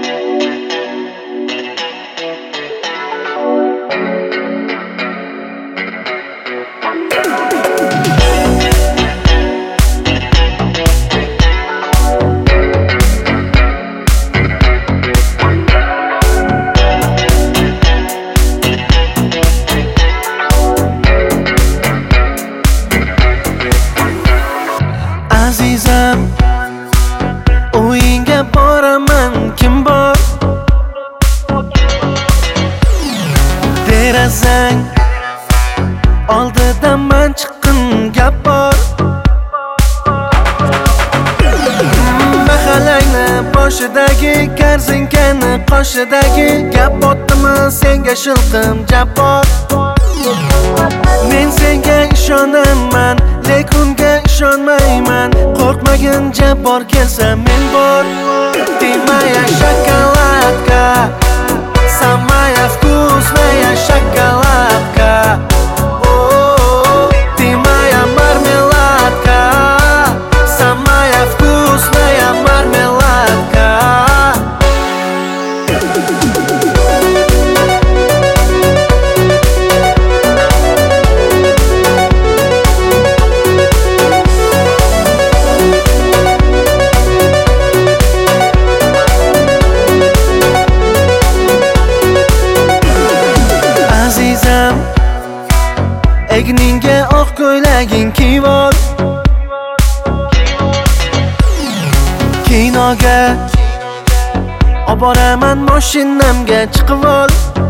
Azizam, uyingga boraman, kim bor? Derazang oldidan man chiqqin, gap bor. Mahallangni boshidagi, karzinkani qoshidagi, gap botdimi senga shilqim jabbor. Men senga ishonaman, lekin unga ishonmayman. Qo'rqmagin, jabbor kelsa men bor. Timaya shokoladka, samaya вкусная шоколадка. Timaya marmeladka, samaya вкусная marmeladka. Egningga oq ko'ylaging kiyib ol, kinoga oboraman, mashinamga chiqib ol.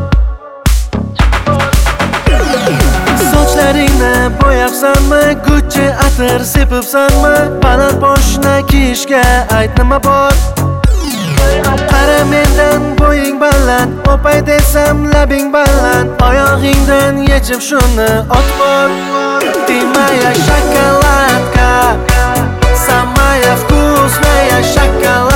Sochlaringni bo'yabsanmi, Gucci atir sepibsanmi? Baland boshni kiyishga ayt nima bor? Qara mendan bo'ying baland, o'pay desam labing baland. Oyog'ingdan yechib shuni ot bor. Timaya shokoladka, samaya вкусная shokoladka.